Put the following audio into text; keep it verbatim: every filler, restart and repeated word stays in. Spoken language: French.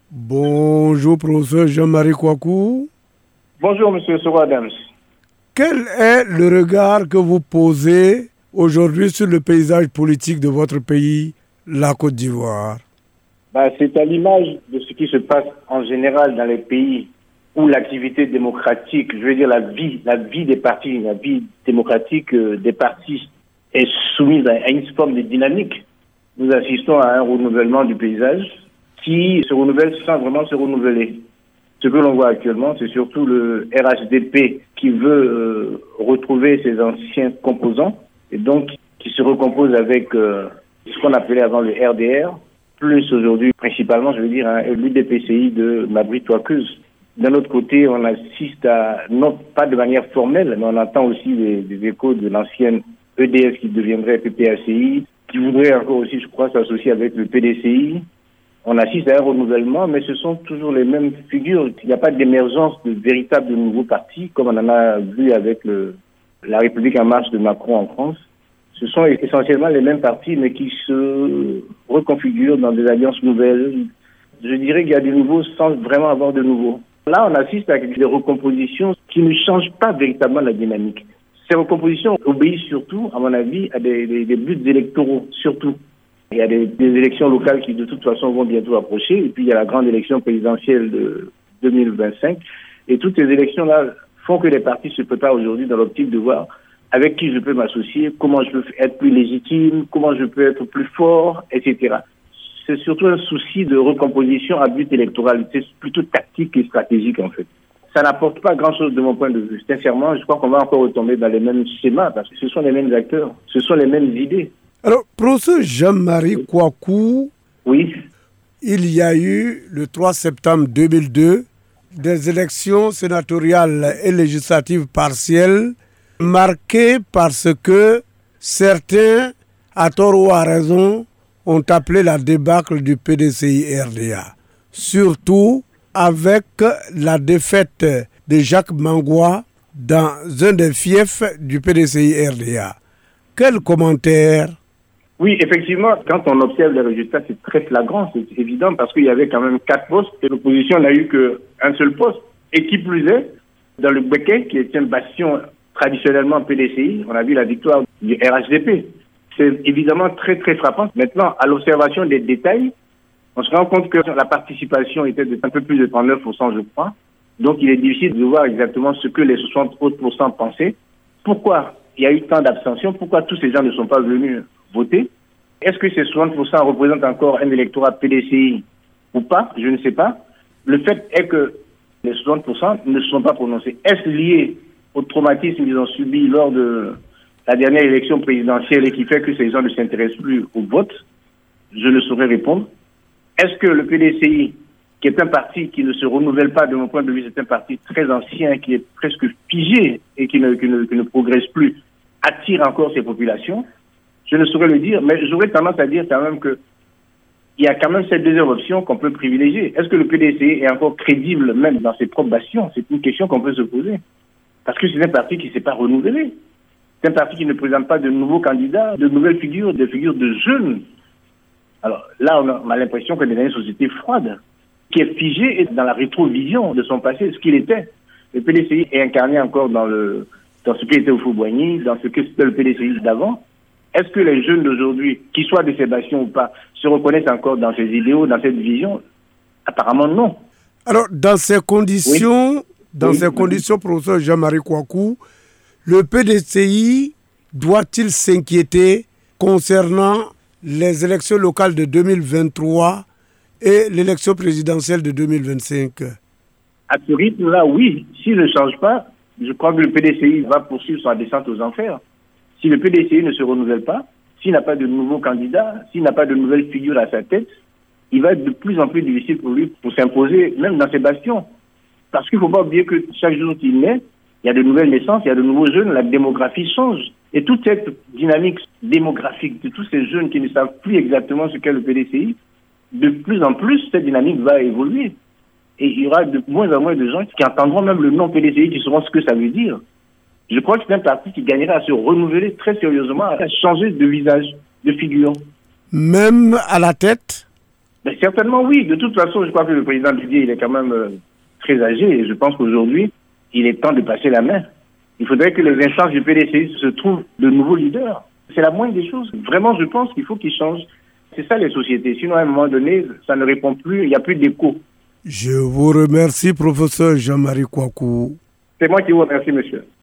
Bonjour, professeur Jean-Marie Kouakou. Bonjour, monsieur Soro Adams. Quel est le regard que vous posez aujourd'hui sur le paysage politique de votre pays, la Côte d'Ivoire? Bah, c'est à l'image de ce qui se passe en général dans les pays où l'activité démocratique, je veux dire la vie, la vie des partis, la vie démocratique euh, des partis est soumise à, à une forme de dynamique. Nous assistons à un renouvellement du paysage qui se renouvelle sans vraiment se renouveler. Ce que l'on voit actuellement, c'est surtout le R H D P qui veut euh, retrouver ses anciens composants et donc qui se recompose avec euh, ce qu'on appelait avant le R D R, plus aujourd'hui principalement, je veux dire, hein, l'U D P C I de Mabry Touakeuse. D'un autre côté, on assiste à, non pas de manière formelle, mais on entend aussi des, des échos de l'ancienne E D F qui deviendrait P P A C I, qui voudrait encore aussi, je crois, s'associer avec le P D C I. On assiste à un renouvellement, mais ce sont toujours les mêmes figures. Il n'y a pas d'émergence de véritables nouveaux partis, comme on en a vu avec le, la République en marche de Macron en France. Ce sont essentiellement les mêmes partis, mais qui se reconfigurent dans des alliances nouvelles. Je dirais qu'il y a du nouveau sans vraiment avoir de nouveau. Là, on assiste à des recompositions qui ne changent pas véritablement la dynamique. Ces recompositions obéissent surtout, à mon avis, à des, des, des buts électoraux, surtout. Il y a des, des élections locales qui, de toute façon, vont bientôt approcher. Et puis, il y a la grande élection présidentielle de deux mille vingt-cinq. Et toutes ces élections-là font que les partis se préparent aujourd'hui dans l'optique de voir avec qui je peux m'associer, comment je peux être plus légitime, comment je peux être plus fort, et cetera. C'est surtout un souci de recomposition à but électoral. C'est plutôt tactique et stratégique, en fait. Ça n'apporte pas grand-chose de mon point de vue. Sincèrement, je crois qu'on va encore retomber dans les mêmes schémas parce que ce sont les mêmes acteurs, ce sont les mêmes idées. Alors, professeur Jean-Marie Kouakou, oui. Il y a eu, le trois septembre deux mille deux, des élections sénatoriales et législatives partielles marquées parce que certains, à tort ou à raison, ont appelé la débâcle du P D C I R D A. Surtout avec la défaite de Jacques Mangwa dans un des fiefs du P D C I R D A. Quel commentaire? Oui, effectivement, quand on observe les résultats, c'est très flagrant, c'est évident, parce qu'il y avait quand même quatre postes et l'opposition n'a eu qu'un seul poste. Et qui plus est, dans le Béquet, qui est un bastion traditionnellement P D C I, on a vu la victoire du R H D P. C'est évidemment très très frappant. Maintenant, à l'observation des détails, on se rend compte que la participation était de un peu plus de trente-neuf pour cent, je crois. Donc, il est difficile de voir exactement ce que les soixante autres pour cent pensaient. Pourquoi il y a eu tant d'abstention? Pourquoi tous ces gens ne sont pas venus voter? Est-ce que ces soixante pour cent représentent encore un électorat P D C I ou pas? Je ne sais pas. Le fait est que les soixante pour cent ne se sont pas prononcés. Est-ce lié au traumatisme qu'ils ont subi lors de la dernière élection présidentielle et qui fait que ces gens ne s'intéressent plus au vote? Je ne saurais répondre. Est-ce que le P D C I, qui est un parti qui ne se renouvelle pas de mon point de vue, c'est un parti très ancien, qui est presque figé et qui ne, qui ne, qui ne progresse plus, attire encore ces populations? Je ne saurais le dire, mais j'aurais tendance à dire quand même que il y a quand même cette deuxième option qu'on peut privilégier. Est-ce que le P D C I est encore crédible même dans ses propres bastions? C'est une question qu'on peut se poser. Parce que c'est un parti qui ne s'est pas renouvelé. C'est un parti qui ne présente pas de nouveaux candidats, de nouvelles figures, de figures de jeunes. Alors là, on a, on a l'impression qu'on est dans une société froide, qui est figée dans la rétrovision de son passé, ce qu'il était. Le P D C I est incarné encore dans, le, dans ce qui était au Fauboigny, dans ce que c'était le P D C I d'avant. Est-ce que les jeunes d'aujourd'hui, qu'ils soient de ces bastions ou pas, se reconnaissent encore dans ces idéaux, dans cette vision? Apparemment non. Alors, dans ces conditions, oui. dans oui. ces conditions, professeur Jean-Marie Kouakou, le P D C I doit-il s'inquiéter concernant les élections locales de deux mille vingt-trois et l'élection présidentielle de deux mille vingt-cinq? À ce rythme-là, oui. S'il ne change pas, je crois que le P D C I va poursuivre sa descente aux enfers. Si le P D C I ne se renouvelle pas, s'il n'a pas de nouveaux candidats, s'il n'a pas de nouvelles figures à sa tête, il va être de plus en plus difficile pour lui pour s'imposer, même dans ses bastions. Parce qu'il ne faut pas oublier que chaque jour qu'il naît, il y a de nouvelles naissances, il y a de nouveaux jeunes, la démographie change. Et toute cette dynamique démographique de tous ces jeunes qui ne savent plus exactement ce qu'est le P D C I, de plus en plus, cette dynamique va évoluer. Et il y aura de moins en moins de gens qui entendront même le nom P D C I, qui sauront ce que ça veut dire. Je crois que c'est un parti qui gagnerait à se renouveler très sérieusement, à changer de visage, de figure. Même à la tête? Mais certainement oui. De toute façon, je crois que le président Didier, il est quand même euh, très âgé et je pense qu'aujourd'hui, il est temps de passer la main. Il faudrait que les instances du P D C I se trouvent de nouveaux leaders. C'est la moindre des choses. Vraiment, je pense qu'il faut qu'ils changent. C'est ça les sociétés. Sinon, à un moment donné, ça ne répond plus, il n'y a plus d'écho. Je vous remercie, professeur Jean-Marie Kouakou. C'est moi qui vous remercie, monsieur.